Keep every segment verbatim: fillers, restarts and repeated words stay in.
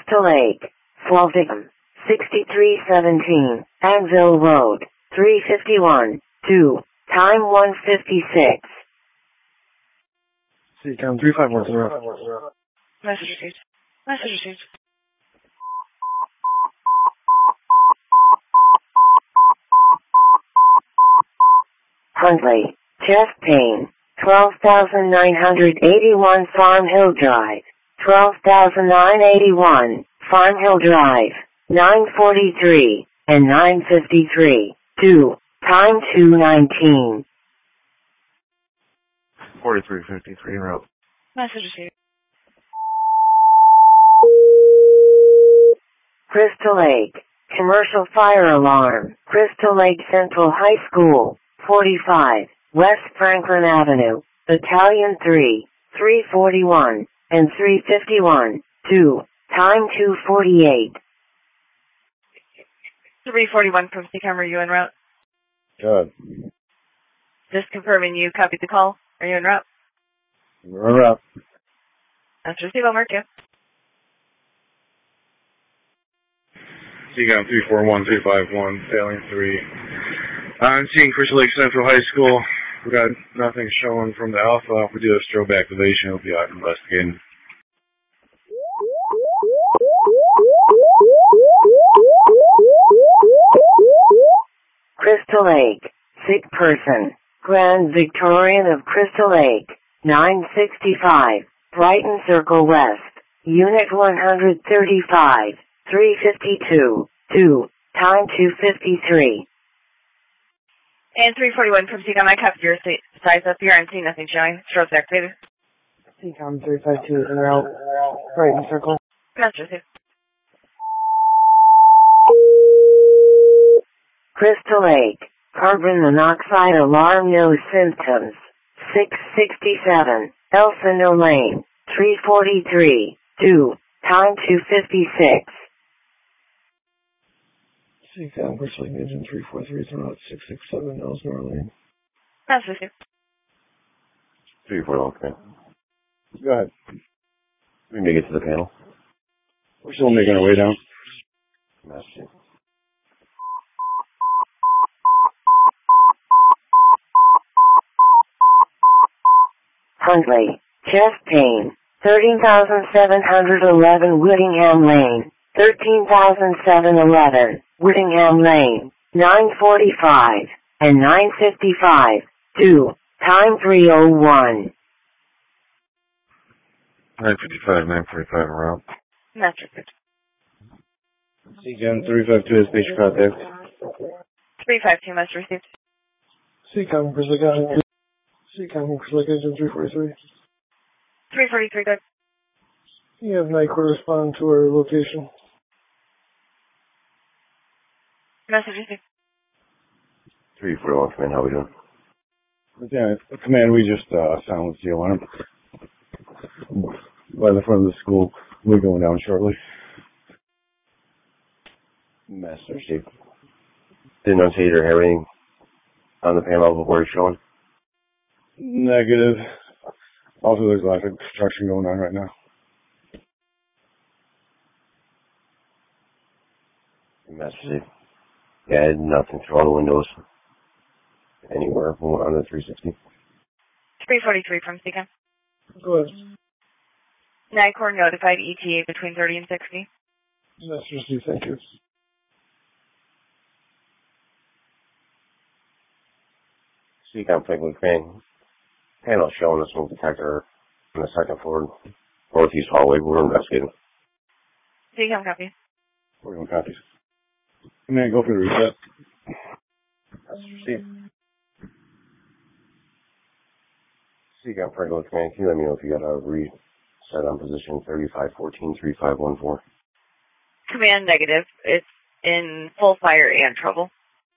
Crystal Lake, Fall Victim, sixty-three seventeen, Anvil Road, three fifty-one, two, time one fifty-six. C C A M three five one zero. Message received. Message received. Huntley, chest pain, twelve thousand nine hundred eighty-one Farm Hill Drive, twelve thousand nine hundred eighty-one, Farm Hill Drive, nine forty-three, and nine fifty-three, two, time two nineteen. forty-three fifty-three route. Message received. Crystal Lake, commercial fire alarm, Crystal Lake Central High School, forty-five, West Franklin Avenue, Battalion three, three forty-one, and three fifty-one, two, time two forty-eight. three forty-one from C C A M, are you en route? Good. Just confirming you copied the call. Are you en route? We're en route. That's received, I'll mark you. C C A M three four one three five one, Battalion three. I'm seeing Crystal Lake Central High School. We got nothing showing from the Alpha. If we do have strobe activation, we'll be out investigating. Crystal Lake, sick person, Grand Victorian of Crystal Lake, nine sixty-five, Brighton Circle West, Unit one thirty-five, three fifty-two, two, time two fifty-three. And three forty-one from C C A M, I copied your size up here. I'm seeing nothing showing. Strobe's activated. C C A M three five two en route, Brighton Circle. That's received. Crystal Lake, carbon monoxide alarm, no symptoms, six sixty-seven, Elsinore Lane, three forty-three, two, time two fifty-six. C C A M Crystal Lake Agent three four three en route, six six seven, Elsinore Lane. That's received. three four one, okay. Go ahead. We make it to the panel. We're still making our way down. Messaging. Huntley, chest pain, thirteen thousand seven hundred eleven Whittingham Lane, thirteen thousand seven hundred eleven Whittingham Lane, nine forty-five, and nine fifty-five, two, time three oh one. nine fifty-five, nine forty-five en route. That's received. C C A M three five two is station contact. three five two, must received. C C A M Crystal Lake Agent. C C A M Crystal Lake Agent three forty-three. three forty-three, good. You have night court respond to our location. Message received. three four one, command, how we doing? Yeah, command, we just uh, silenced the alarm. By the front of the school. We're going down shortly. Master Steve. Didn't unstate or have anything on the panel before you're showing? Negative. Also, there's a lot of construction going on right now. Master Steve. Yeah, I had nothing through all the windows. Anywhere on the three sixty. three forty-three from C C A M. Go ahead. NICOR notified E T A between thirty and sixty. Master Steve, thank you. C C A M Franklin Crane. Panel showing us smoke detector on the second floor, northeast hallway. We're investigating. C C A M copy. We're going copies. Command, go for the reset. Steve. C C A M Franklin Crane, can you let me know if you got a reset on position thirty-five fourteen three five one four? Command negative. It's in full fire and trouble.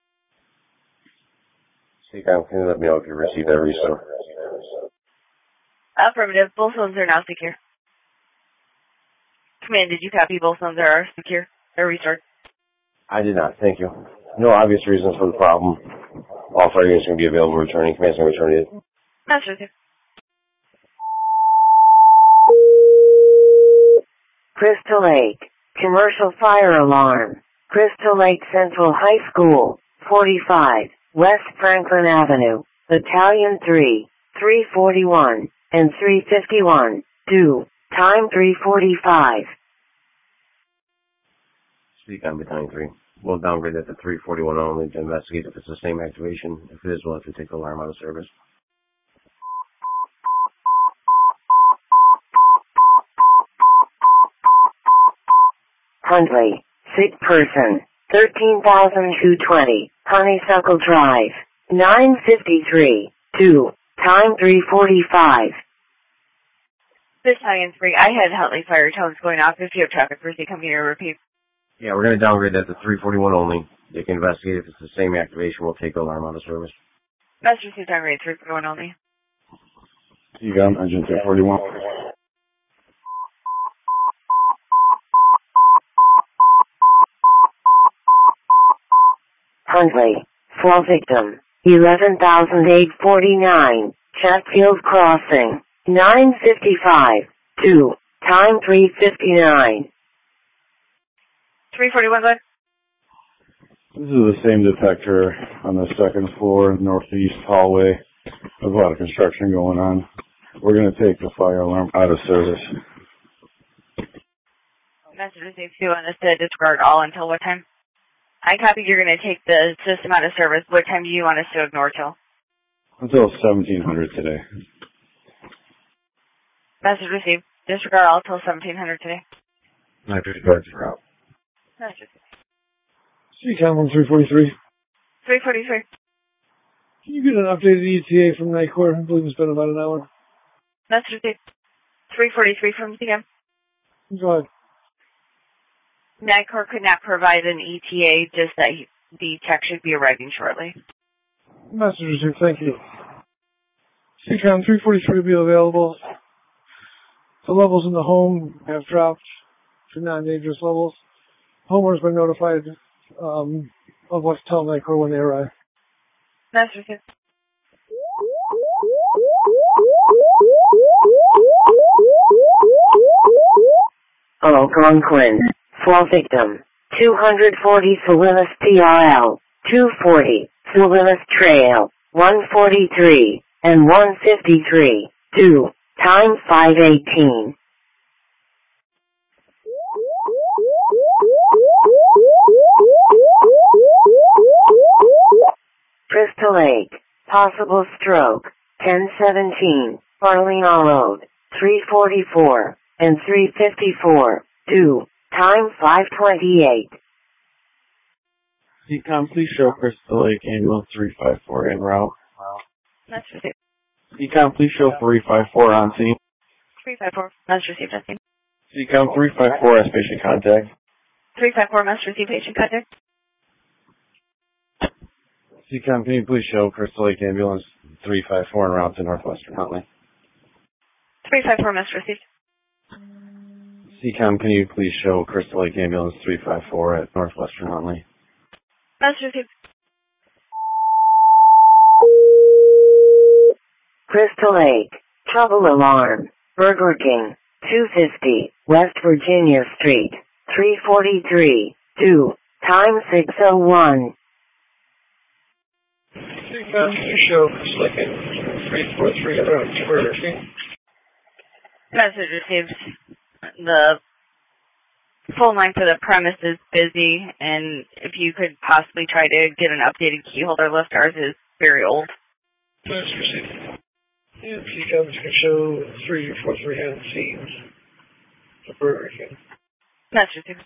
C C A M, can you let me know if you received that reset? Affirmative. Both zones are now secure. Command, did you copy? Both zones are secure. Or restart. I did not, thank you. No obvious reasons for the problem. All fire units are going to be available returning. Command's going to return it. That's received. Crystal Lake, Commercial fire alarm. Crystal Lake Central High School, forty-five, West Franklin Avenue, Battalion three, three forty-one, and three fifty-one, due, time three forty-five. Speak on Battalion three. We'll downgrade that to three forty-one only to investigate if it's the same activation. If it is, we'll have to take the alarm out of service. Huntley, sick person, thirteen thousand two hundred twenty, Honeysuckle Drive, nine fifty-three, due, time three forty-five. Battalion three, I had Huntley fire tones going off. If you have traffic, Brucey, come here to repeat. Yeah, we're going to downgrade that to three forty-one only. They can investigate if it's the same activation. We'll take the alarm out of service. Master C, downgrade three forty-one only. You got engine three forty-one. Huntley, fall victim, eleven thousand eight hundred forty-nine, Chatfield Crossing, nine fifty-five, due, time three fifty-nine. three forty-one, go ahead. This is the same detector on the second floor, northeast hallway. There's a lot of construction going on. We're going to take the fire alarm out of service. Master C, two on this to disregard all until what time? I copied you're going to take the system out of service. What time do you want us to ignore till? Until seventeen hundred today. Message received. Disregard all till seventeen hundred today. I disregard for out. Message received. C COM on three forty-three. three forty-three. Can you get an updated E T A from NICOR? I believe it's been about an hour. Message received. three forty-three from C M. Go ahead. NICOR could not provide an E T A, just that he, the tech should be arriving shortly. Message received, thank you. C COM three forty-three will be available. The levels in the home have dropped to non-dangerous levels. Homeowners been notified um, of what to tell NICOR when they arrive. Message received. Algonquin, fall victim, two forty Salinas P R L, two forty, Salinas Trail, one forty-three, and one fifty-three, due, time five eighteen. Crystal Lake, possible stroke, ten seventeen, Arlene Road, three forty-four, and three fifty-four, due, time five twenty-eight. C COM, please show Crystal Lake Ambulance three five four en route. Message received. C COM, please show three five four on scene. three five four. Message received. That's it. C COM, three five four as patient contact. three five four. Message received. Patient contact. C COM, can you please show Crystal Lake Ambulance three five four en route to Northwestern Huntley? three five four. Message received. C COM, can you please show Crystal Lake Ambulance three five four at Northwestern Huntley? Message received. Crystal Lake, trouble alarm, Burger King, two fifty, West Virginia Street, three forty-three, due, time six oh one. C COM, you show Crystal Lake three forty-three around Burger King. Message received. The phone line for the premise is busy, and if you could possibly try to get an updated key holder list, ours is very old. Message received. Yeah, C COM can show three forty-three on scene for Burger King. Message received.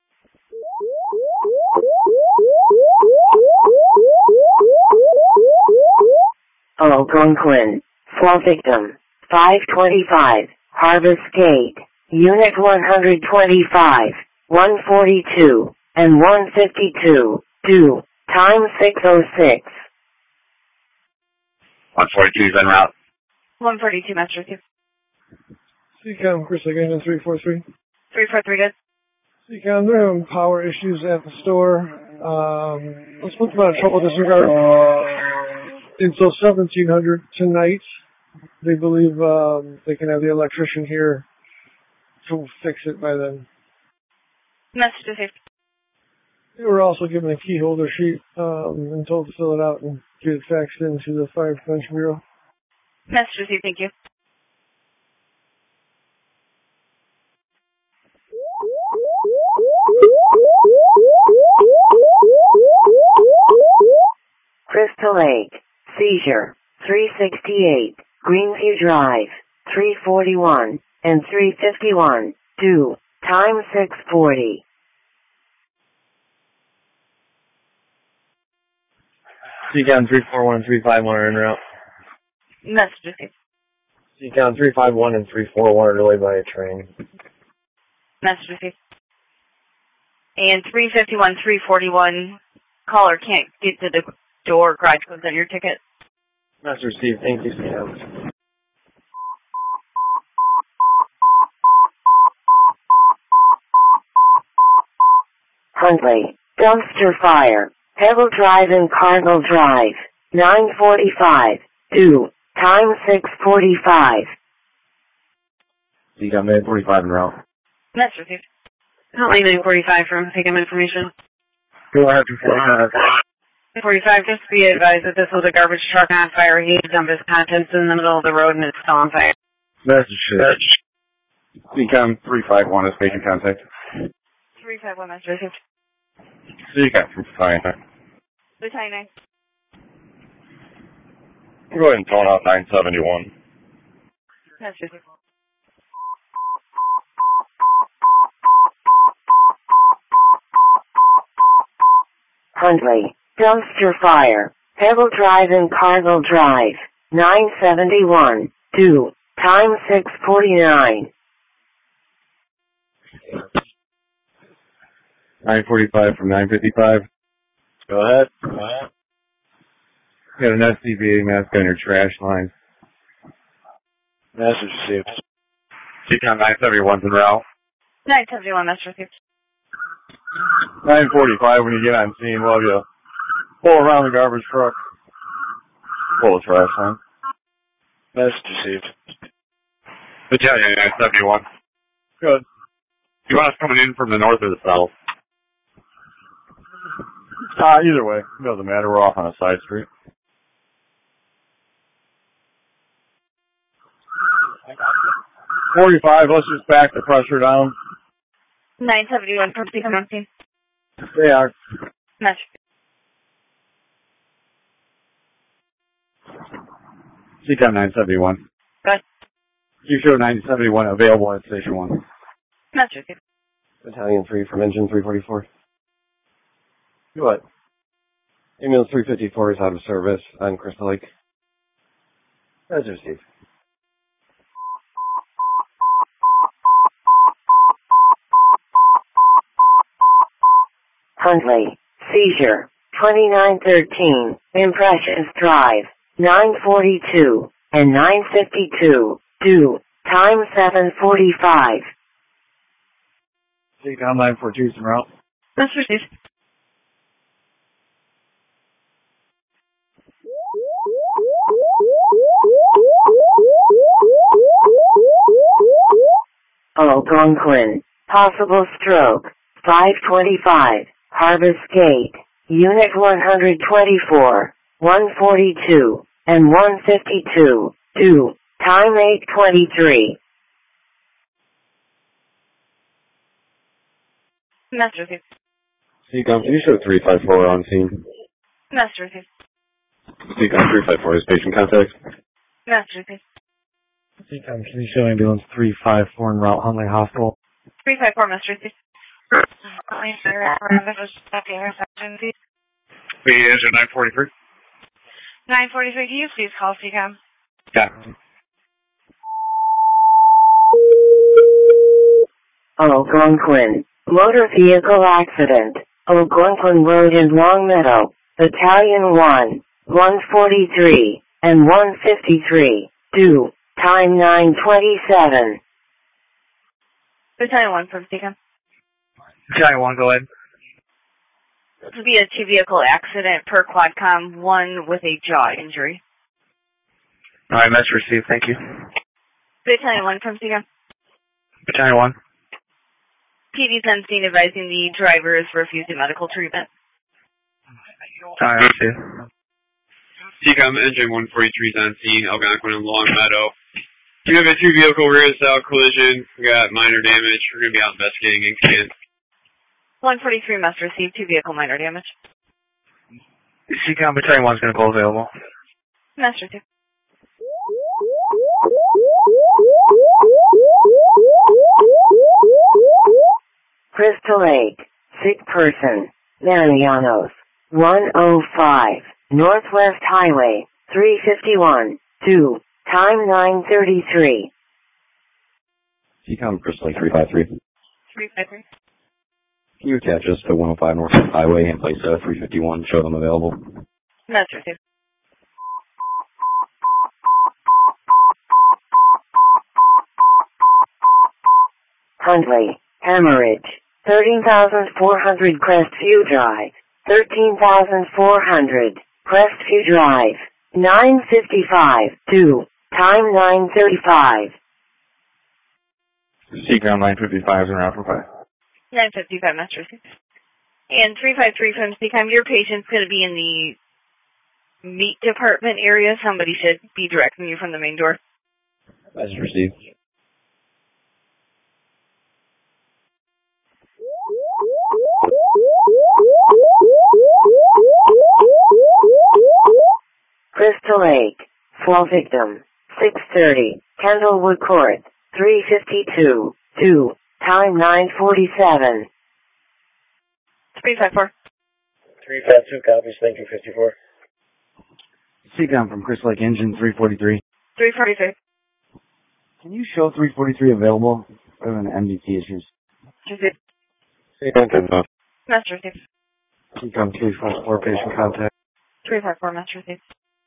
Algonquin, fall victim, five twenty-five, Harvest Gate, Unit one twenty-five, one forty-two, and one fifty-two, due, time six oh six. one forty-two is en route. one forty-two. Message received. C COM, Crystal Lake three forty-three. three four three, good. C COM, they're having power issues at the store. Um, let's put them out of trouble in this regard. Until seventeen hundred tonight, they believe um, they can have the electrician here to fix it by then. Message received. We were also given a key holder sheet um, and told to fill it out and get it faxed into the Fire Prevention Bureau. Message received, thank you. Crystal Lake, seizure, three sixty-eight, Greenview Drive, three forty-one, and three fifty-one, due, time six forty. C-Con three four one and three five one are en route. Message received. C-Con three five one and three four one are delayed by a train. Message received. And three fifty-one, three forty-one, caller can't get to the door, garage codes on your ticket. Message received, thank you, C-Con. Huntley, dumpster fire, Pebble Drive and Cardinal Drive, nine forty-five, due, time six forty-five. C-Con nine forty-five en route. Message received. Huntley nine forty-five from P C A M information. Go ahead, two forty-five. nine forty-five, just be advised that this was a garbage truck on fire. He dumped his contents in the middle of the road and it's still on fire. Message received. C-Con three five one is patient contact. three five one, message received. C-Con from Battalion nine. Battalion nine. Go ahead and tone out nine seventy-one. Message received. Huntley, dumpster fire, Pebble Drive and Cardinal Drive, nine seventy-one, due, time six forty-nine. nine forty-five from nine fifty-five. Go ahead. Go ahead. You got an S C B A mask on your trash line. Message received. C-Con nine seventy-one's en route. nine seventy-one, message received. nine forty-five when you get on scene, we'll have you pull around the garbage truck. Pull the trash line. Message received. Battalion nine seventy-one. Good. You want us coming in from the north or the south? Uh, either way. It doesn't matter. We're off on a side street. forty-five, let's just back the pressure down. nine seventy-one from C C A M. They are. Message. C-Con nine seventy-one. Good. You show nine seventy-one available at Station one. Message received. Battalion three from Engine three forty-four. What? Ambulance three fifty-four is out of service on Crystal Lake. That's received. Huntley, seizure, twenty-nine thirteen, Impressions Drive, nine forty-two, and nine fifty-two, due, time seven forty-five. C-Con nine forty-two is en route. Message received. Algonquin, possible stroke, five twenty-five, Harvest Gate, Unit one twenty-four, one forty-two, and one fifty-two, due, time eight twenty-three. Message received. C-Com, can you show three five four on scene? Message received. C-Com three five four is patient contact. Message received. C-Con, can you show ambulance three five four en route Huntley Hospital? three five four, message received. The engine nine forty-three. nine forty-three, can you please call C C A M? Yeah. Algonquin, motor vehicle accident, Algonquin Road in Long Meadow, Battalion one, one forty-three, and one fifty-three, due, time nine twenty-seven. Battalion one from C C A M. Battalion one, go ahead. This would be a two-vehicle accident per Quadcom, one with a jaw injury. All right, message received. Thank you. Battalion one from C C A M. Battalion one. P D's on scene advising the driver is refusing medical treatment. Alright, I see. C COM engine one forty-three is on scene, Algonquin and Long Meadow. We have a two-vehicle rear-style collision. We got minor damage. We're going to be out investigating incident. one forty-three must receive two vehicle minor damage. C COM Battalion one is going to go available. Master two. Crystal Lake, sick person, Marianos, one oh five, Northwest Highway, three fifty-one, two, time nine thirty-three. C COM Crystal Lake three five three. three five three. Can you attach us to one oh five Northwest Highway and place uh, three fifty-one, show them available? Master two. Huntley, Hemorrhage, thirteen thousand four hundred Crestview Drive, thirteen thousand four hundred, Crestview Drive, nine fifty-five, two, time nine thirty-five. C COM nine fifty-five is in route for five. nine fifty-five, Master two. And three five three from C COM, your patient's going to be in the meat department area. Somebody should be directing you from the main door. Message received. Crystal Lake, fall victim, six thirty, Kendallwood Court, three fifty-two, two, time nine forty-seven. three five four. three five two copies, thank you, fifty-four. C COM from Crystal Lake Engine three forty-three. three forty-three. Can you show three forty-three available? We're having M D T issues. C COM ten five. Master two. C COM two five four, patient contact. three five four, Master two.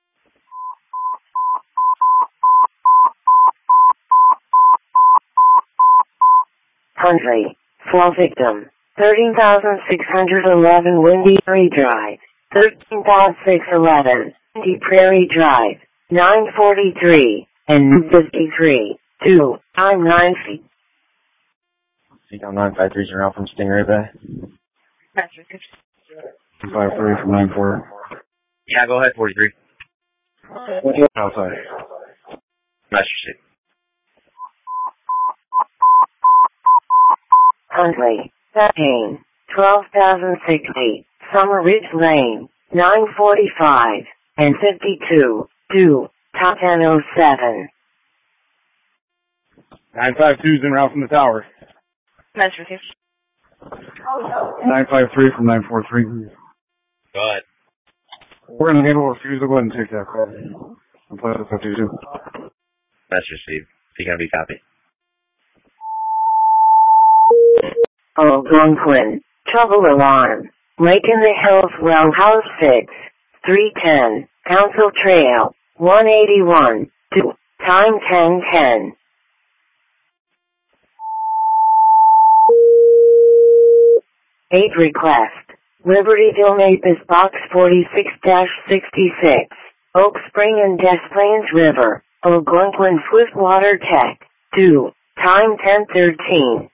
Huntley, fall victim, thirteen thousand six hundred eleven Windy Prairie Drive, thirteen thousand six hundred eleven Windy Prairie Drive, nine forty-three, and fifty-three, two, time nine feet. C COM nine five three zero from Stingray Bay. Master two. two five three from nine four. Yeah, go ahead, forty-three. What's your outside? Master State. Huntley, Pain, twelve thousand sixty, Summer Ridge Lane, nine forty-five, and fifty-two, two, top ten oh seven. nine five two is en route from the tower. Master two. nine five three from nine four three. Go ahead. We're going to handle a refusal. Go ahead and take that call. And play the fifty-two. Master Steve. C COM B copy. Algonquin, trouble alarm. Lake in the Hills Well House six, three ten, Council Trail, one eighty-one, two, time ten ten. eight request. Libertyville Maple Box forty-six sixty-six, Oak Spring and Des Plaines River, Algonquin Swiftwater Tech, two, time ten thirteen.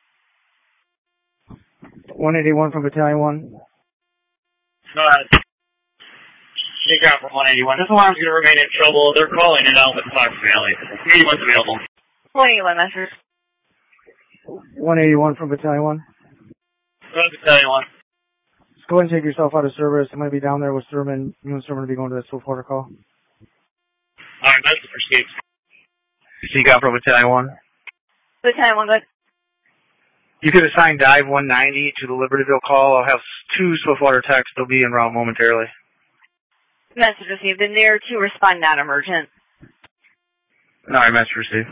one eighty-one from Battalion one. Go ahead. Take out from one eighty-one. This alarm's going to remain in trouble. They're calling it out with Fox Valley. eighty-one's available. one eighty-one, Master. one eighty-one from Battalion one. Go ahead, Battalion one. Just go ahead and take yourself out of service. I'm going to be down there with Sermon. You and Sermon will be going to the Swiftwater call. Alright, message received. C COM from Battalion one. Battalion one, good. You could assign Dive one ninety to the Libertyville call. I'll have two Swiftwater techs. They'll be en route momentarily. Message received. And there to respond non-emergent. All right, message received.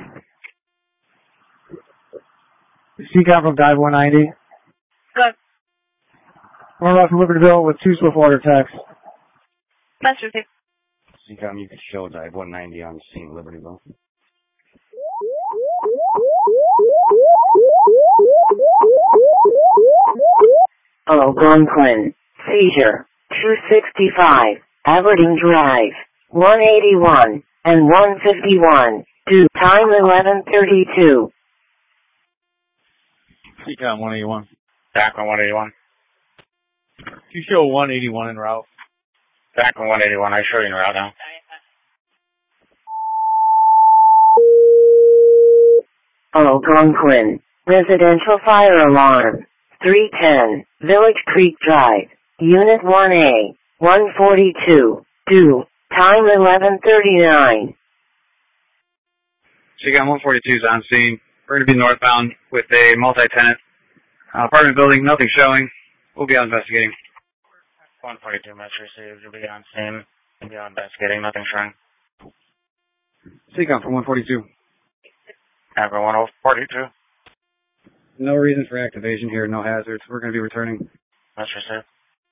C COM from Dive one ninety. Good. We're off to Libertyville with two Swiftwater techs. Message received. C COM, you could show Dive one ninety on scene Libertyville. Algonquin, seizure, two sixty-five, Aberdeen Drive, one eighty-one, and one fifty-one, two, time eleven thirty-two. C COM one eighty-one. Back on one eighty-one. You show one eighty-one en route. Back on one eighty-one. I show you en route now. Algonquin. Residential fire alarm. three ten. Village Creek Drive. Unit one A. one forty-two. Due. Time eleven thirty-nine. C COM one forty-two is on scene. We're going to be northbound with a multi-tenant uh, apartment building. Nothing showing. We'll be out investigating. one forty-two, message received. You'll be on scene. You'll be out investigating. Nothing showing. C COM from one forty-two. Echo one forty-two. No reason for activation here. No hazards. We're going to be returning. Message received.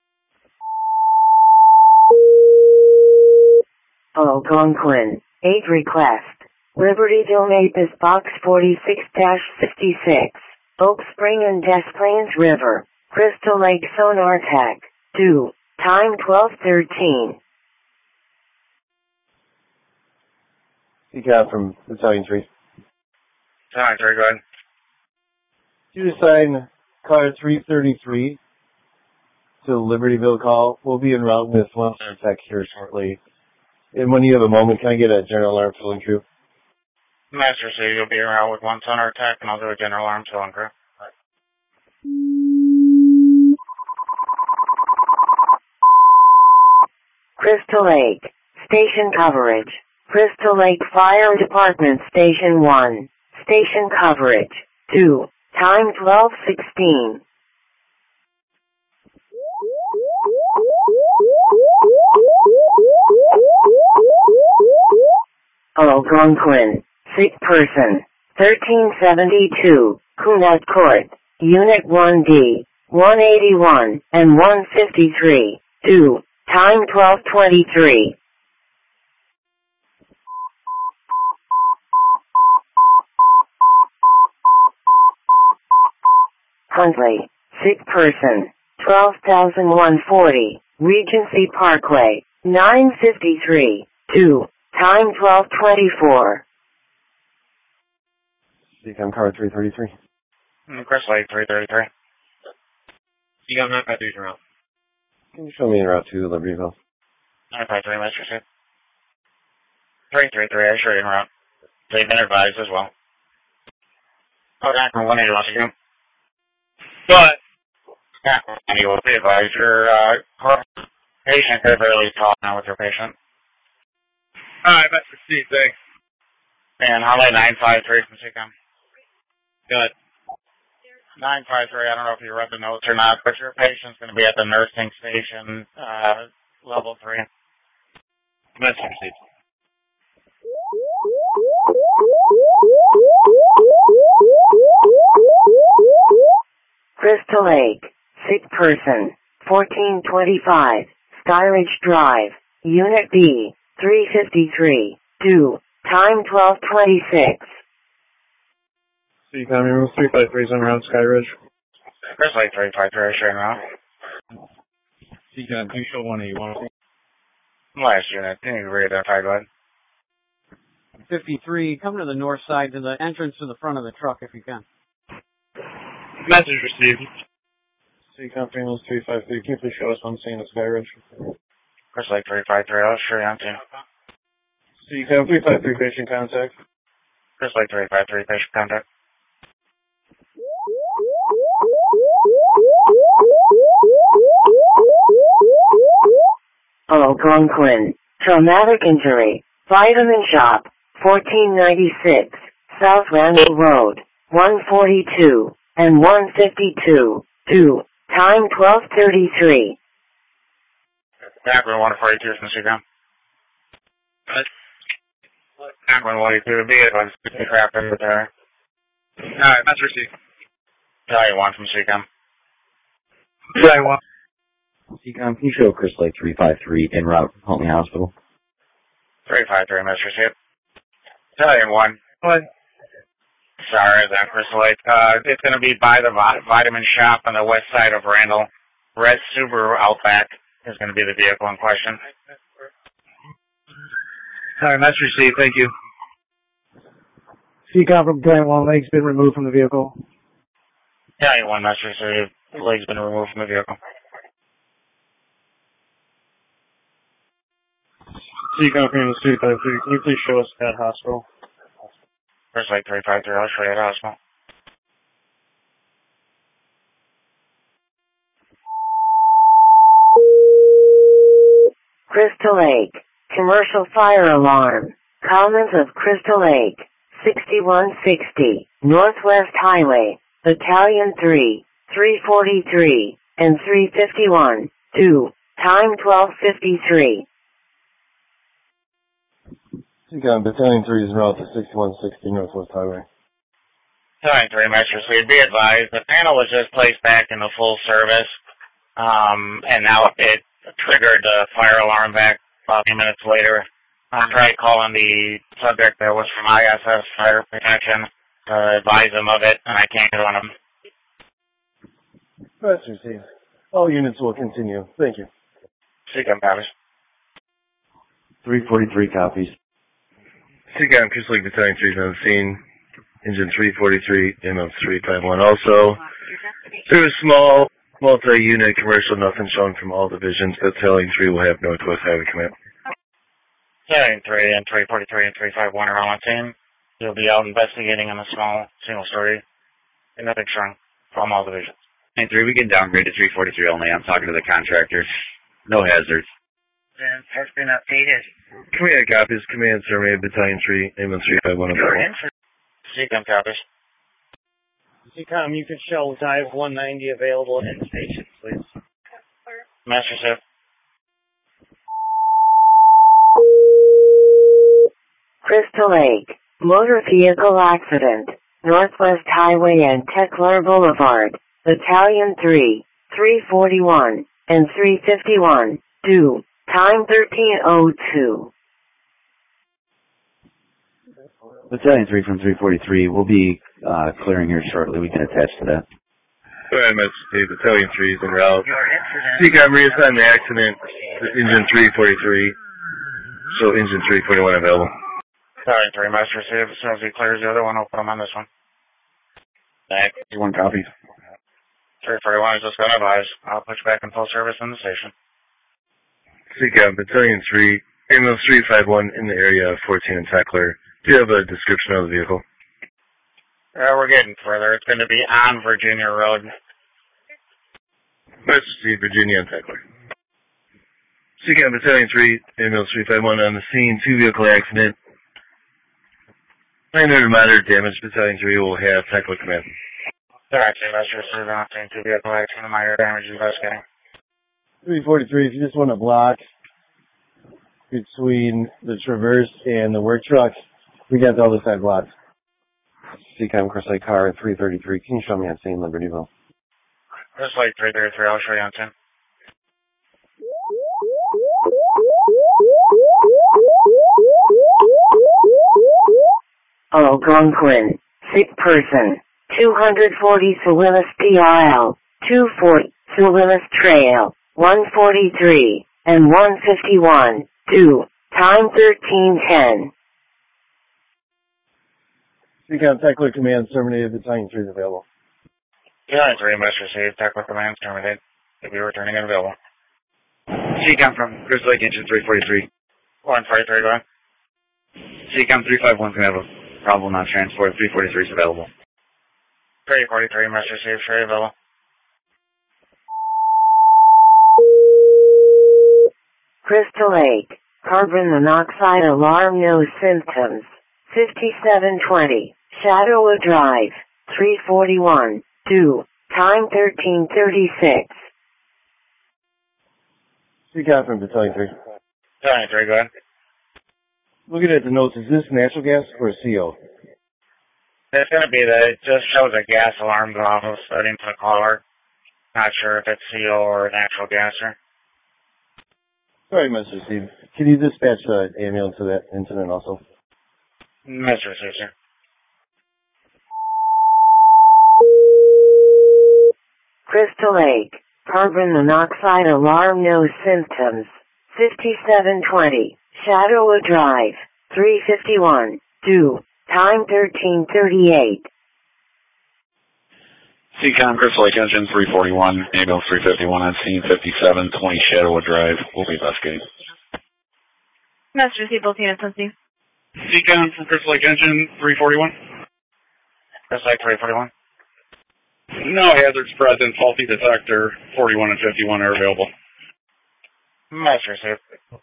Algonquin. eight request. Libertyville Mavis Box forty-six dash fifty-six. Oak Spring and Des Plaines River. Crystal Lake Sonar Tech. two. Time twelve thirteen. C COM from Battalion three. Battalion three, go ahead. You assign car three thirty-three to the Libertyville call. We'll be en route with one tech here shortly. And when you have a moment, can I get a general alarm filling crew? Master C, you'll be around with one sonar tech, and I'll do a general alarm filling crew. Crystal Lake. Station coverage. Crystal Lake Fire Department Station one. Station coverage. two. Time twelve sixteen. Algonquin. Sick person. thirteen seventy-two. Kunat Court. Unit one D. one eighty-one and one fifty-three. two. Time twelve twenty-three. Huntley. Sick person. twelve thousand one forty. Regency Parkway. nine fifty-three. two. Time twelve twenty-four. C COM car three thirty-three. Mm, Crystal Lake three thirty-three. C COM nine five three route. Can you show me en route to Libertyville? nine five three, Mister C. three thirty-three, I show you en route. They've been advised as well. Okay, from one eighty-one, C COM. But, yeah, and you will be advised your uh, patient could barely talk now with your patient. alright, Master C, thanks. And Harley nine five three from C COM. Good. nine five three, I don't know if you read the notes or not, but your patient's going to be at the nursing station, uh, level three. Master C. Crystal Lake. Sick person. fourteen twenty-five. Skyridge Drive. Unit B. three fifty-three. two. Time twelve twenty-six. C COM, your three five three is on route Skyridge. Crystal Lake three five three, straight around. C COM, can you show one eighty-one? Last unit, can you re-identify, go ahead. fifty-three, come to the north side to the entrance to the front of the truck if you can. Message received. C COM, Famous three five three, can you please show us on scene at Skyridge? Crystal Lake three five three, I'll show you on scene. C COM, three five three, patient contact. Crystal Lake three five three, patient contact. Algonquin. Traumatic injury. Vitamin Shop. fourteen ninety-six. South Randall Road. one forty-two and one fifty-two. two. Time twelve thirty-three. Akron one forty-two from C COM. Akron one forty-two, be advised to be trapped in the tower. Alright, Master C. Battalion one from C COM. Battalion one. C COM, can you show Crystal Lake three five three en route from Huntley Hospital? three five three, Mister C. Battalion one. What? Sorry, that Crystal Lake. Uh, it's going to be by the Vitamin Shop on the west side of Randall. Red Subaru Outback is going to be the vehicle in question. Alright, Master C, thank you. C COM from Battalion one, legs been removed from the vehicle. Yeah, one message received. The leg's been removed from the vehicle. Seacom Phoenix three five three, can you please show us at hospital? First Lake three five three, I'll show you at hospital. Crystal Lake. Commercial fire alarm. Commons of Crystal Lake. sixty-one sixty. Northwest Highway. Battalion three. three forty-three. And three fifty-one. two. Time twelve fifty-three. Seacom Battalion three is en route to sixty-one sixty Northwest Highway. Battalion three, Master Sleep, be advised, the panel was just placed back into full service, um, and now it triggered the fire alarm back about a few minutes later. I tried calling the subject that was from I S S Fire Protection to advise them of it, and I can't get on them. That's received. All units will continue. Thank you. Seacom copies. three forty-three copies. Seacom Crystal Lake Battalion three is on the scene. Engine three forty-three, M L three fifty-one. Also, there was small multi-unit commercial, nothing shown from all divisions. Battalion three will have Northwest Highway Command. Battalion three and three forty-three and three fifty-one are on the team. You'll be out investigating on a small single story. And nothing shown from all divisions. And three, we can downgrade to three forty-three only. I'm talking to the contractor. No hazards. And has been updated. Command copies. Command Survey Battalion three, M L three fifty-one. Seacom copies. Seacom, you could show dive one ninety available at the station, please. Master Chief. Crystal Lake. Motor vehicle accident. Northwest Highway and Techler Boulevard. Battalion three, three forty-one, and three fifty-one. two. Time thirteen oh two. Battalion three from three forty-three will be uh, clearing here shortly. We can attach to that. Go ahead, Mister Battalion three is en route. Seacom reassigned the accident to Engine three forty-three. So Engine three forty-one available. Battalion three, Master Chief. As soon as he clears the other one, I'll put him on this one. Thanks. One copy. three forty-one is just going to advise. I'll push back in full service in the station. Seacom Battalion three, M L three fifty-one in the area of fourteen and Techler. Do you have a description of the vehicle? Uh, we're getting further. It's going to be on Virginia Road. Let's see, Virginia and Techler. Seacom Battalion three, M L three fifty-one on the scene, two vehicle accident. Minor to moderate damage, Battalion three will have Techler command. Actually, Master Chief, I'm not saying two vehicle accident, minor damage investigating. three forty-three, if you just want to block between the Traverse and the work truck, we got the other side blocked. Seacom Crystal Lake car three thirty-three. Can you show me on scene, Libertyville? Crystal Lake three thirty-three, I'll show you on scene. Algonquin. Sick person. two forty Salinas P R L. two forty Salinas Trail. one forty-three. And one fifty-one. two. Time thirteen ten. Seacom Techler command terminated. Battalion three is available. Battalion three must receive. Techler command terminated. If you're returning and available. Seacom from Crystal Lake Engine three forty-three. one forty-three, go ahead. Seacom three fifty-one can have a probable non-transport. three forty-three is available. three forty-three must receive. Straight available. Crystal Lake. Carbon monoxide alarm, no symptoms. fifty-seven twenty. Shadowa Drive. three forty-one. two. Time thirteen thirty-six. Seacom from Battalion three. Battalion three, go ahead. Looking at the notes, is this natural gas or C O? It's going to be that it just shows a gas alarm go off setting to the caller. Not sure if it's C O or natural gas or. Sorry, Mister Steve. Can you dispatch an uh, ambulance to that incident also? Mister Steve, sir. Crystal Lake. Carbon monoxide alarm, no symptoms. fifty-seven twenty. Shadowa Drive. three fifty-one. two. Time thirteen thirty-eight. Seacom, Crystal Lake Engine three forty-one, ambulance three fifty-one on scene, fifty-seven twenty Shadowwood Drive. We'll be investigating. Master Seatbelt units on scene. Seacom from Crystal Lake Engine three forty-one. Crystal Lake three forty-one. No hazards present. Faulty detector forty-one and fifty-one are available. Master Seatbelt.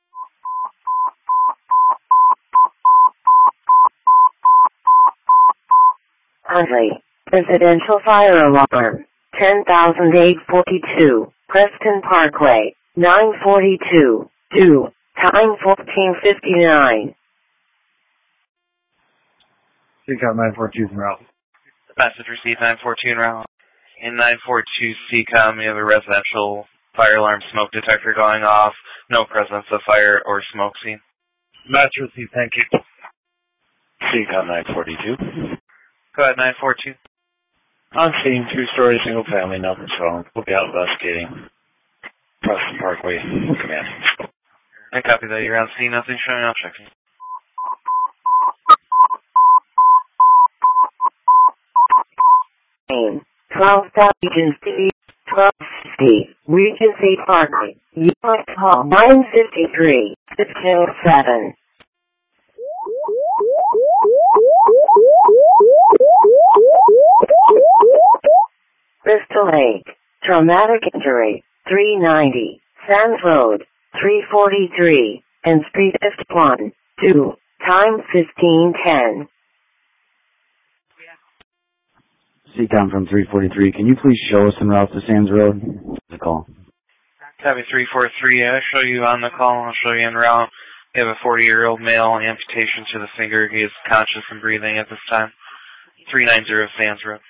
Huntley. Residential fire alarm. ten thousand eight forty-two. Preston Parkway. nine forty-two. two. Time fourteen fifty-nine. Seacom nine four two from route. Message received nine four two en route. In nine four two Seacom, we have a residential fire alarm smoke detector going off. No presence of fire or smoke seen. Message received, thank you. Seacom nine forty-two. Go ahead, nine four two. On scene, two-story, single-family, nothing's wrong. We'll be out investigating. Preston Parkway, command. I copy that. You're on scene. Nothing showing. I'll check it. Name. twelve Regency. twelve fifty. Regency Parkway. U S Hall. nine fifty-three. six oh seven. Crystal Lake. Traumatic injury. three ninety. Sands Road. three forty-three. And Street fifty-one. two. Time fifteen ten. Seacom from three forty-three. Can you please show us en route to Sands Road? The call. Copy three four three. I'll show you on the call. I'll show you en route. We have a forty-year-old male, amputation to the finger. He is conscious and breathing at this time. three ninety Sands Road.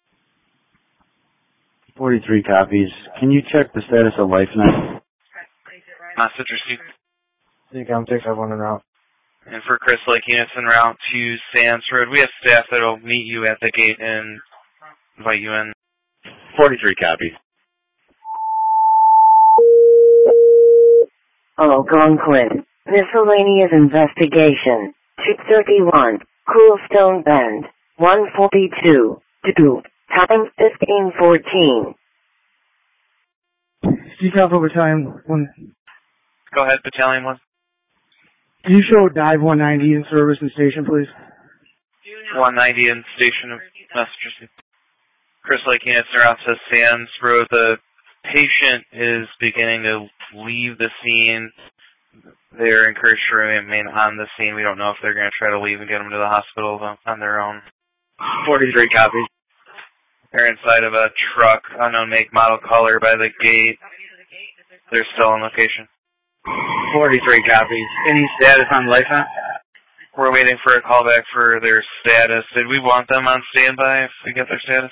forty-three copies. Can you check the status of life now? Message received. Seacom six five one en route. And for Chris Lake units en route to Sands Road, we have staff that will meet you at the gate and invite you in. forty-three copies. Algonquin. Miscellaneous investigation. two thirty-one. Coolstone Bend. one forty-two. two. Time fifteen fourteen. Seacom for battalion one. Go ahead, battalion one. Can you show dive one ninety in service and station, please? one ninety in station of messages. Chris Lake units are out to Sands Road. The patient is beginning to leave the scene. They're encouraged to remain on the scene. We don't know if they're going to try to leave and get them to the hospital on their own. forty-three copies. They're inside of a truck, unknown make, model, color, by the gate. They're still on location. forty-three copies. Any status on life now? We're waiting for a callback for their status. Did we want them on standby if we get their status?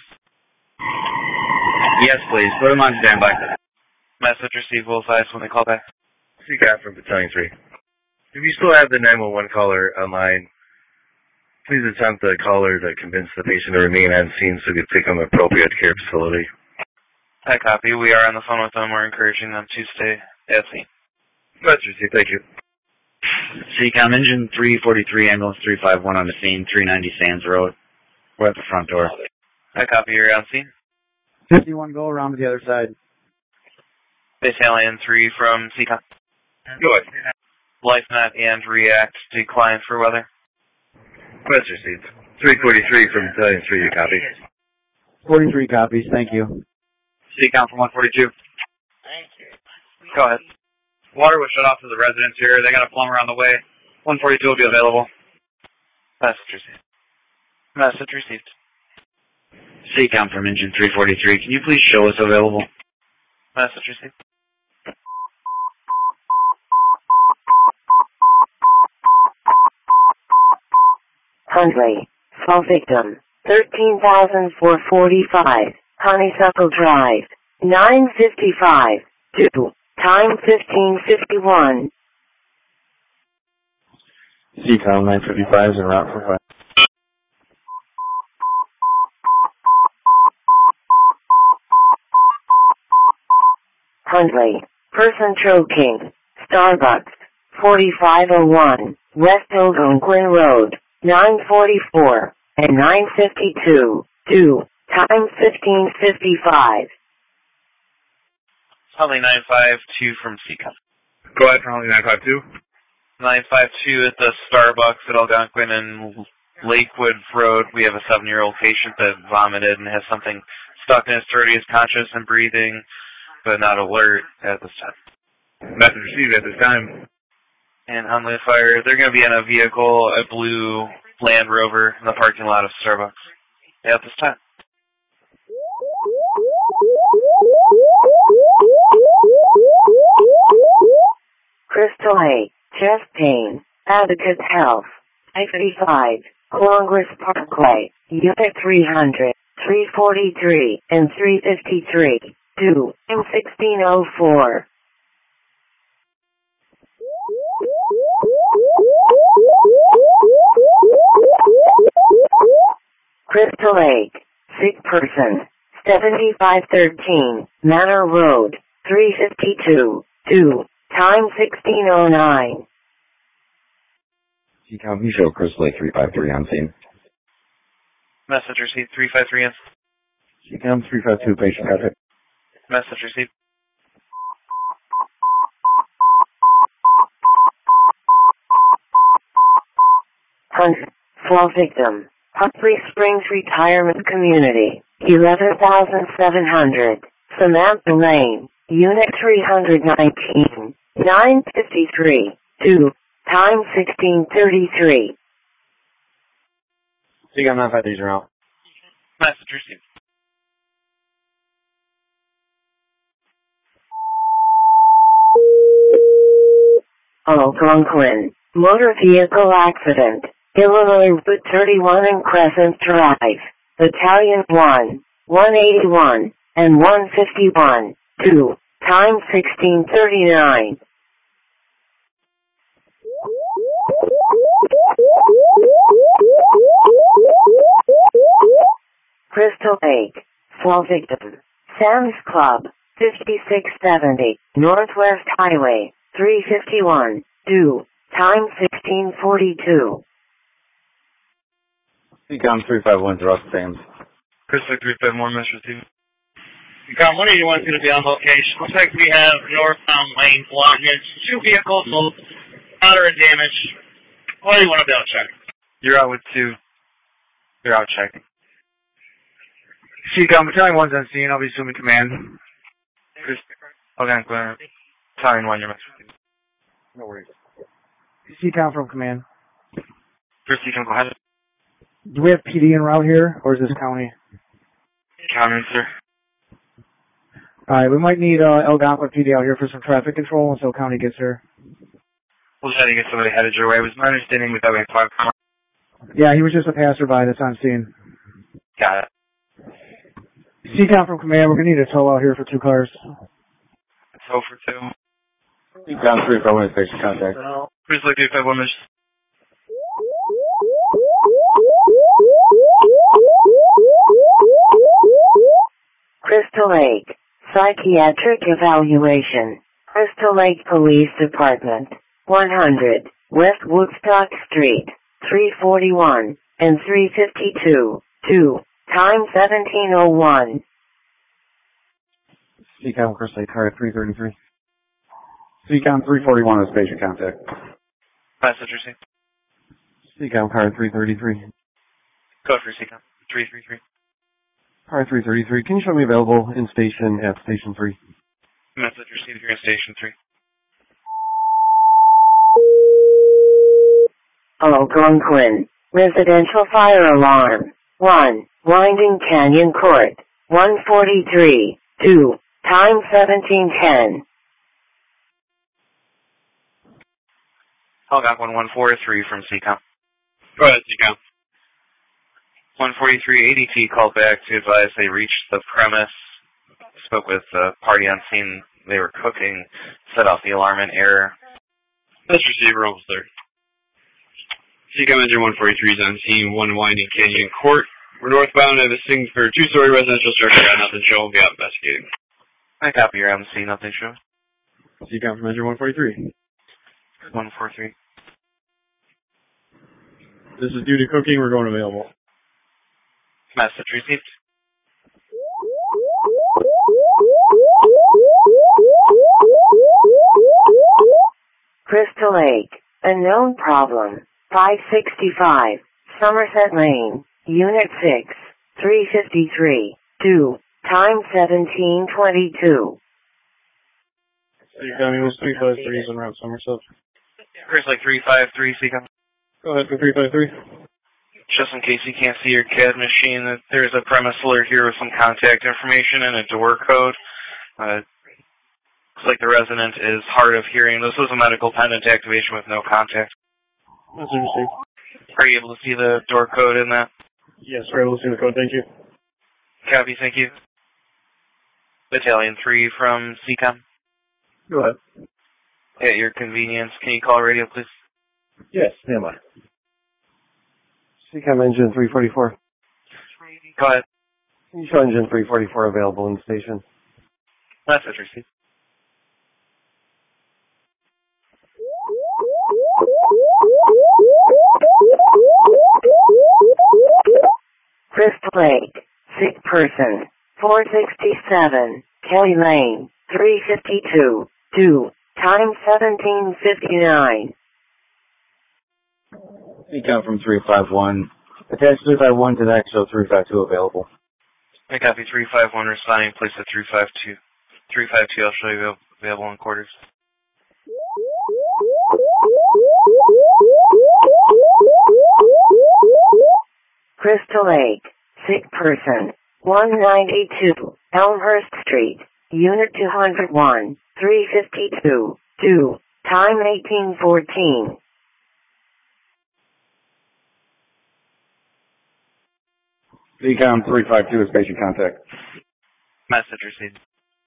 Yes, please. Put them on standby. Message received. We'll advise when they call back. Seacom from battalion three. If you still have the nine one one caller online, please attempt the caller to convince the patient to remain on scene so we can take them to appropriate care facility. I copy. We are on the phone with them. We're encouraging them to stay at scene. Message received. Thank you. Seacom engine three forty-three, ambulance three five one on the scene, three ninety Sands Road. We're at the front door. I copy. You're on scene. fifty-one, go around to the other side. Battalion three from Seacom. Go ahead. LifeNet and React decline for weather. Message received. three forty-three from battalion three, you copy. forty-three copies, thank you. Seacom from one forty-two. Go ahead. Water was shut off to the residents here. They got a plumber on the way. one forty-two will be available. Message received. Message received. Seacom from engine three forty-three. Can you please show us available? Message received. Huntley. Fall victim. thirteen thousand four hundred forty-five. Honeysuckle Drive. nine fifty-five. two. Time fifteen fifty-one. Seacom nine fifty-five is en route for five. Huntley. Person choking. Starbucks. forty-five oh one. West Algonquin Road. nine forty-four. And nine fifty-two. two. Time fifteen fifty-five. Holly nine five two from C COM. Go ahead, Holly nine five two. nine five two at the Starbucks at Algonquin and Lakewood Road. We have a seven-year-old patient that vomited and has something stuck in his throat. He is conscious and breathing, but not alert at this time. Message received at this time. And on the fire, they're going to be in a vehicle, a blue Land Rover, in the parking lot of Starbucks at this time. Crystal Lake, chest pain, Advocates Health, I fifty-five, Congress Parkway, Unit three hundred, three forty-three, and three fifty-three, two, and sixteen oh four. Crystal Lake, sick person, seventy-five thirteen, Manor Road, three fifty-two, two, time sixteen oh nine. C COM, you show Crystal Lake three five three on scene. Message received three five three in. C COM three five two, patient traffic. Message received. Hunt, fall victim, Humphrey Springs Retirement Community, eleven thousand seven hundred, Samantha Lane, Unit three nineteen, nine fifty-three, two, time sixteen thirty-three. C COM nine five three zero. Message received. Algonquin, motor vehicle accident, Illinois Route thirty-one and Crescent Drive, Battalion one, one eighty-one, and one fifty-one, two, time sixteen thirty-nine. Crystal Lake, fall victim, Sam's Club, fifty-six seventy, Northwest Highway, three fifty-one, two, time sixteen forty-two. C COM three five one, Ross Sam's. Crystal Lake three five one, message received. C COM one eighty-one is going to be on location. Looks like we have northbound lane blockage. Two vehicles, moderate damage. What do you want to be able to check? You're out with two. You're out checking. C COM, Battalion one's on scene. I'll be assuming command. Chris, okay, clear. Battalion one, your message received. No worries. C COM from command. Chris, C COM, go ahead. Do we have P D en route here, or is this county? County, sir. Alright, we might need uh, Algonquin P D out here for some traffic control until county gets here. We'll try to get somebody headed your way. Was my understanding with that way five? Yeah, he was just a passerby that's on scene. Got it. C COM from command, we're going to need a tow out here for two cars. Tow for two. C COM three five one, station contact. Chris Lake three five one, message. Crystal Lake, psychiatric evaluation, Crystal Lake Police Department, one hundred, West Woodstock Street, three forty-one, and three fifty-two, two, time seventeen oh one. C COM Crystal Lake, car three thirty-three. C COM three forty-one is patient contact. Message received. C COM car three thirty-three. Code for C COM three three three. Car three thirty-three, can you show me available in station at station three? Message received here in station three. Algonquin, residential fire alarm, one, Winding Canyon Court, one forty-three, two, time seventeen ten. Algonquin one four three from C COM. Go ahead, C COM. one forty-three A D T called back to advise they reached the premise, spoke with the party on scene. They were cooking, set off the alarm in error. Let's receive, we're almost there. C COM engine one forty-three is on scene, one Winding Canyon Court. We're northbound at a sing for two-story residential structure. Got nothing shown. We'll be out investigating. I copy, you're on the scene, nothing shown. C COM from engine one forty-three. one four three. This is due to cooking. We're going available. Message received. Crystal Lake, a known problem, five sixty-five, Somerset Lane, Unit six, three fifty-three, two, time seventeen twenty-two. City County was three five three is en route Somerset. Chris Lake three five three, Seacom. Go ahead for three five three. Just in case you can't see your C A D machine, that there's a premise alert here with some contact information and a door code. Uh, looks like the resident is hard of hearing. This is a medical pendant activation with no contact. Message received. Are you able to see the door code in that? Yes, we're able to see the code. Thank you. Copy, thank you. Battalion three from C COM. Go ahead. At your convenience, can you call radio, please? Yes, stand by. C COM engine three forty-four. Go ahead. Can you show engine three forty-four available in the station? Message received. Crystal Lake, sick person, four sixty-seven, Kelly Lane, three fifty-two, two, time seventeen fifty-nine. C COM from three five one. Attach three five one to the actual three five two available. I copy three five one responding, place at three five two. three five two, I'll show you available in quarters. Crystal Lake, sick person, one ninety-two, Elmhurst Street, Unit two oh one, three fifty-two, two, time eighteen fourteen. C COM three five two is patient contact. Message received.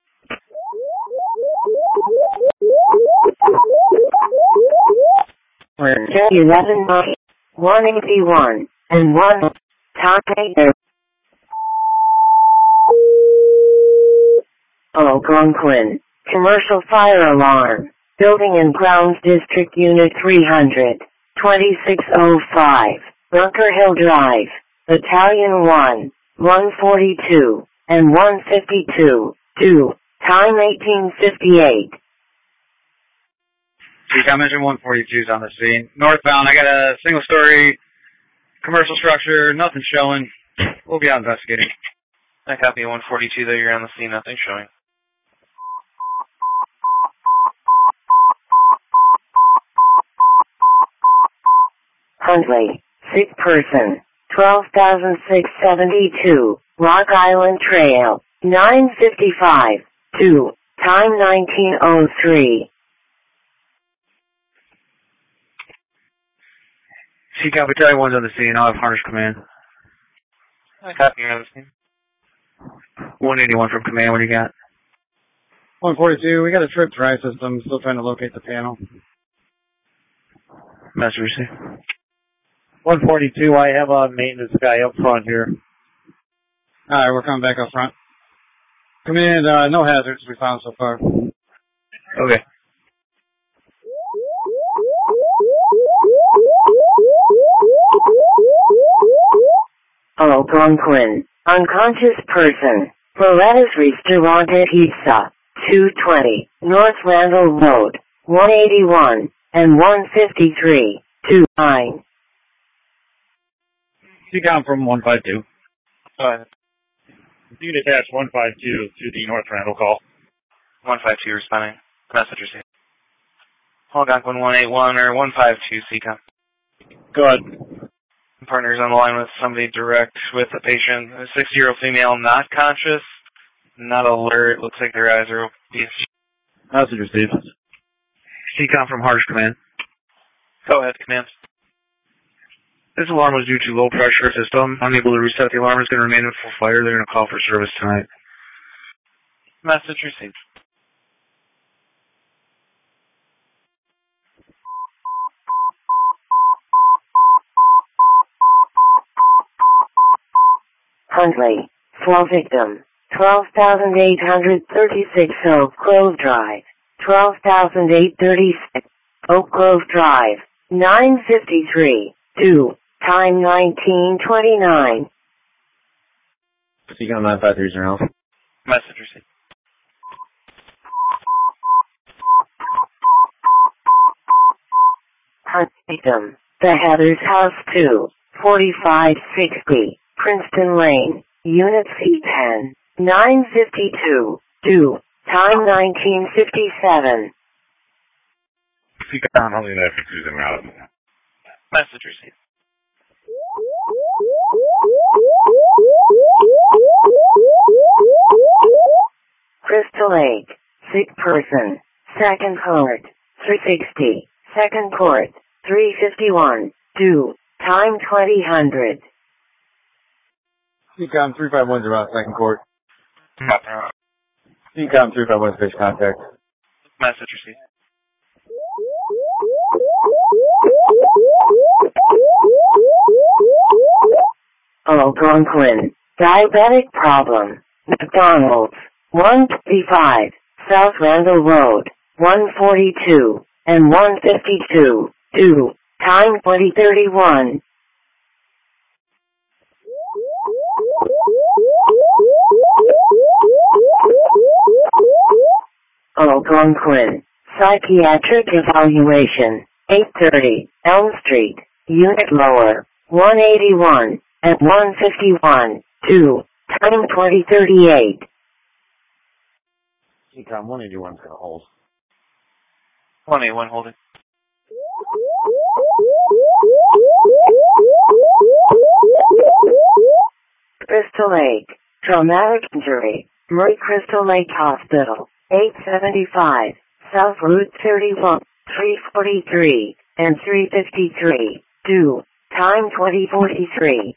eleven nine, one eighty-one, and one, time eight. Algonquin, commercial fire alarm, building and grounds district unit three hundred, twenty-six oh five, Bunker Hill Drive, Battalion one, one forty-two, and one fifty-two, two, time eighteen fifty-eight. C COM engine one forty-two is on the scene. Northbound, I got a single story commercial structure, nothing showing. We'll be out investigating. I copy one forty-two though, you're on the scene, nothing showing. Huntley, sick person, twelve thousand six hundred seventy-two, Rock Island Trail, nine fifty-five, two, time nineteen oh three. C COM Battalion one's on the scene. I'll have harness command. I copy, you're on the scene. one eighty-one from command, what do you got? one forty-two, we got a trip drive system. Still trying to locate the panel. Message received. one forty-two, I have a maintenance guy up front here. Alright, we're coming back up front. Command, uh, no hazards we found so far. Okay. Algonquin, unconscious person, Loretta's Ristorante Pizza, two twenty, North Randall Road, one eighty-one, and one fifty-three, two nine. C COM from one five two. Go ahead. You can attach one five two to the North Randall call. one five two responding. Message received. Algonquin one eighty-one or one five two, C COM. Go ahead. Partner's on the line with somebody direct with a patient, a sixty-year-old female, not conscious, not alert. Looks like their eyes are open. Message received. C COM from harsh command. Go ahead, command. This alarm was due to low pressure system. Unable to reset the alarm, is going to remain in full fire. They're going to call for service tonight. Message received. Huntley, fall victim, twelve thousand eight hundred thirty-six Oak Grove Drive, twelve thousand eight hundred thirty-six Oak Grove Drive, nine fifty-three, two, time nineteen twenty-nine. C COM nine five three zero. Message received. Huntington, The Heathers House two, forty-five sixty, Princeton Lane, Unit C ten, nine fifty-two, due, time nineteen fifty-seven. Seacom only there for Susan Route. Message received. Crystal Lake, sick person, second court, three sixty, second court, three fifty-one, due, time twenty hundred. Seacom three five one around second court. Seacom three five one fish contact. Message received. Algonquin, diabetic problem, McDonald's, one fifty-five, South Randall Road, one forty-two, and one fifty-two, due, time twenty thirty-one. Algonquin, psychiatric evaluation, eight thirty, Elm Street, unit lower, one eighty-one, and one fifty-one, due, time twenty thirty-eight. Seacom one eighty-one's gonna hold. one eighty-one holding. Crystal Lake, traumatic injury, Murray Crystal Lake Hospital, eight seventy-five, South Route thirty-one, three forty-three, and three fifty-three, due, time twenty forty-three.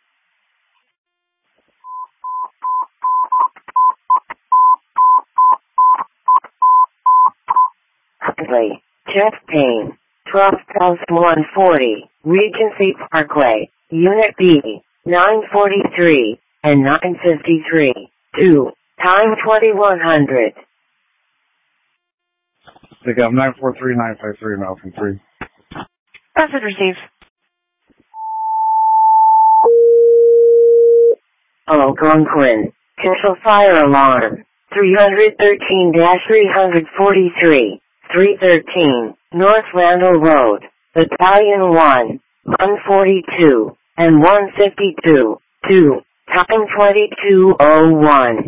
Huntley, chest pain, twelve thousand one forty, Regency Parkway, Unit B, nine forty-three, and nine fifty-three, due, time twenty-one hundred. Seacom nine four three nine five three, Malcolm three. Message received. Algonquin, control fire alarm, three thirteen dash three forty-three, three thirteen, North Randall Road, Battalion one, one forty-two, and one fifty-two, due, time twenty-two oh one.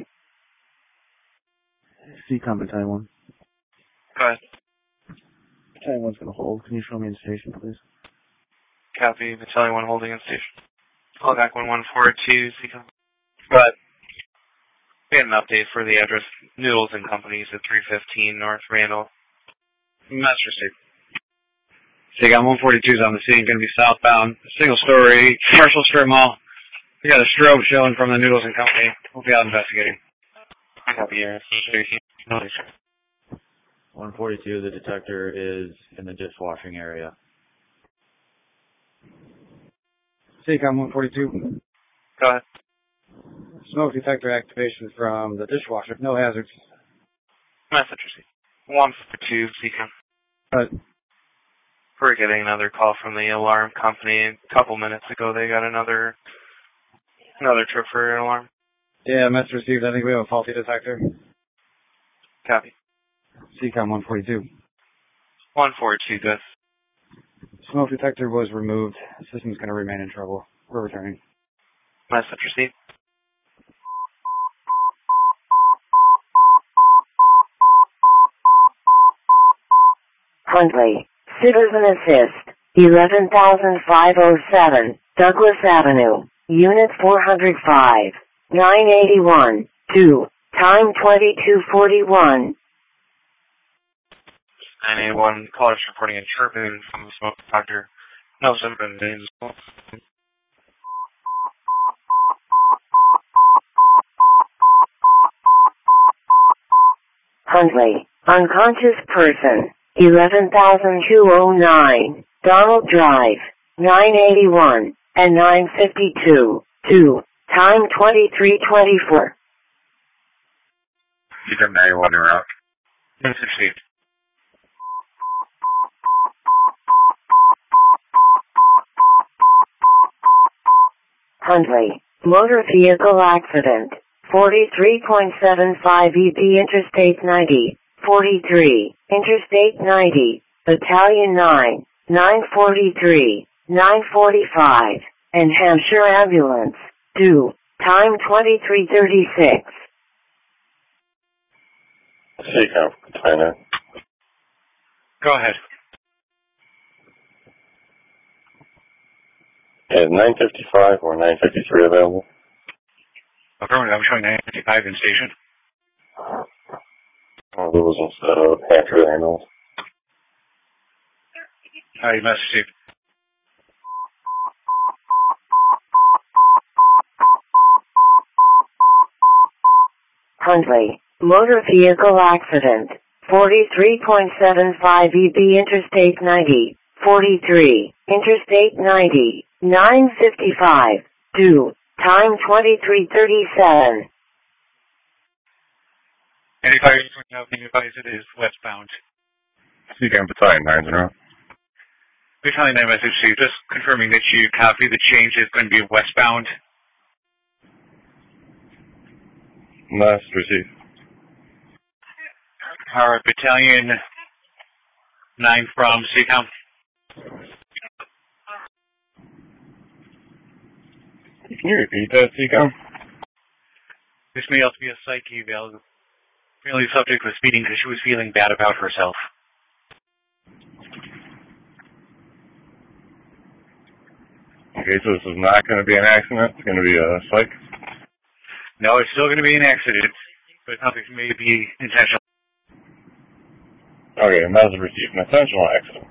Seacom Battalion one. Go ahead. Battalion one's gonna hold. Can you show me in station, please? Copy. Battalion one holding in station. Call back one one four two, Seacom. But we had an update for the address Noodles and Companies at three fifteen North Randall. Message received. Seacom one forty-two is on the scene, going to be southbound, single story, commercial strip mall. We got a strobe showing from the Noodles and Company. We'll be out investigating. Copy. one forty-two, the detector is in the dishwashing area. Seacom one forty-two. Go ahead. Smoke detector activation from the dishwasher. No hazards. Message received. one forty-two, Seacom. Uh, We're getting another call from the alarm company. A couple minutes ago, they got another another trip for an alarm. yeah, message received. I think we have a faulty detector. Copy. Seacom one forty-two. one forty-two, good. Smoke detector was removed. System's going to remain in trouble. We're returning. Message received. Huntley, Citizen Assist, eleven thousand five oh seven, Douglas Avenue, Unit four oh five, nine eighty-one, due, time twenty-two forty-one. nine eighty-one, callers reporting a chirping from the smoke detector. No symptoms. Huntley, unconscious person, eleven thousand two oh nine, Donald Drive, nine eighty-one, and nine fifty-two, due, time twenty-three twenty-four. Seacom ninety-one en route. Message received. Huntley, motor vehicle accident, forty-three point seven five E P Interstate ninety, forty-three, Interstate ninety, Battalion nine, nine forty-three, nine forty-five, and Hampshire Ambulance, due, time twenty-three thirty-six. Seacom from China. Go ahead. Is nine fifty-five or nine fifty-three available? Affirmative, I'm showing nine fifty-five in station. Oh, there was instead of Hampshire Ambulance. Uh, you must receive. Huntley, motor vehicle accident, forty-three point seven five E B Interstate ninety, forty-three, Interstate ninety, nine fifty-five, due, time twenty-three thirty-seven. Any fires between now being advised it is westbound. Seacom Battalion nine zero. Battalion nine message to you, just confirming that you copy the change is going to be westbound. Last received. Alright, Battalion nine from Seacom. Can you repeat that, Seacom? This may also be a psyche eval. Apparently the subject was speeding because she was feeling bad about herself. Okay, so this is not going to be an accident. It's going to be a psych. No, it's still going to be an accident, but something may be intentional. Okay, message received. An intentional accident.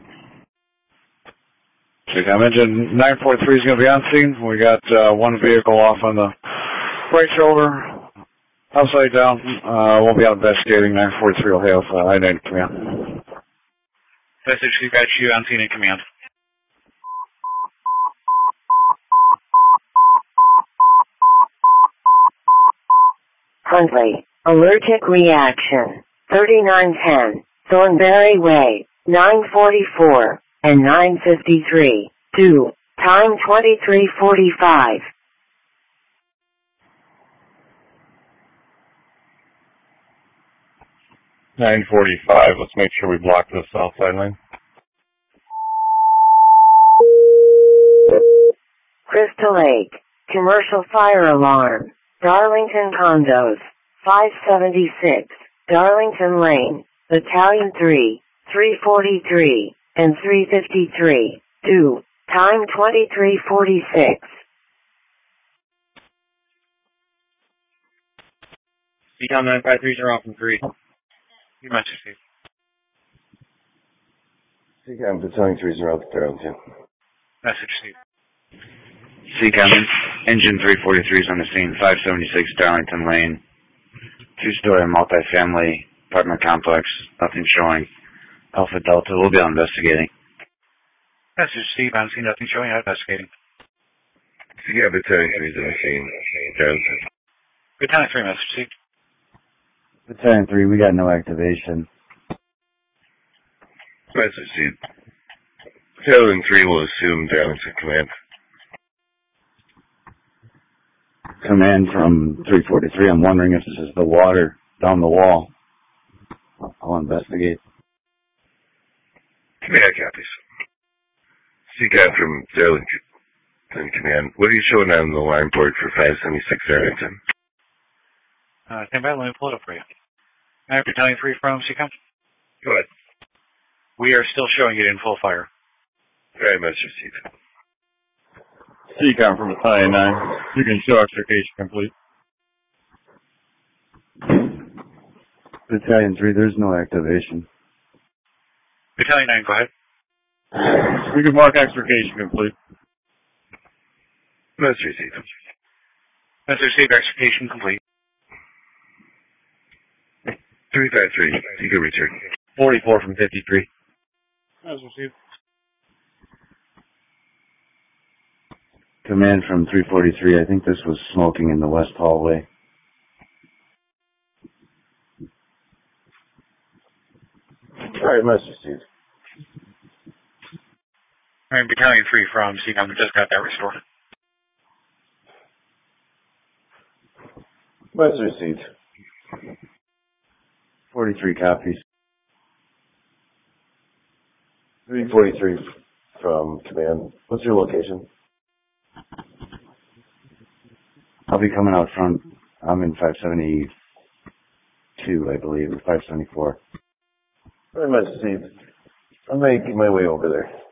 Seacom engine nine forty-three is going to be on scene. We got uh, one vehicle off on the right shoulder, upside down. Uh, we'll be out investigating. nine forty-three will have uh, I ninety command. Message to got you on scene in command. Huntley, allergic reaction, thirty-nine ten, Thornberry Way, nine forty-four, and nine fifty-three, due, time twenty-three forty-five. nine forty-five, let's make sure we block the south side lane. Crystal Lake, commercial fire alarm, Darlington Condos, five seventy-six, Darlington Lane, Battalion three, three forty-three, and three fifty-three, due, time twenty-three forty-six. Seacom nine five three zero from three. You must receive. Seacom Battalion three zero, Darlington. Message received. Seacom engine three forty-three is on the scene, five seventy-six Darlington Lane. Two-story multifamily apartment complex. Nothing showing. Alpha Delta will be on investigating. Message received. On scene. Nothing showing. Out investigating. Seacom Battalion three is on the scene, Darlington. Battalion three. Message received. Battalion three, we got no activation. Message received. Battalion three will assume Darlington command. Command from three forty-three, I'm wondering if this is the water down the wall. I'll investigate. Command copies. Seacom from Darlington command. What are you showing on the line board for five seventy-six Darlington? Uh, stand by, let me pull it up for you. All right, Battalion three from Seacom. Go ahead. We are still showing it in full fire. Very much received. Seacom from Battalion nine. You can show extrication complete. Battalion three, there's no activation. Battalion nine, go ahead. We can mark extrication complete. Message received. Message received, extrication complete. three five three, you can return. forty-four from fifty-three. Message received. Command from three forty-three, I think this was smoking in the west hallway. Alright, message received. Alright, Battalion three from Seacom, we just got that restored. Message received. forty-three copies. three forty-three. from command. What's your location? I'll be coming out front. I'm in five seventy-two, I believe, or five seventy-four. Very much, Steve. I'm making my way over there.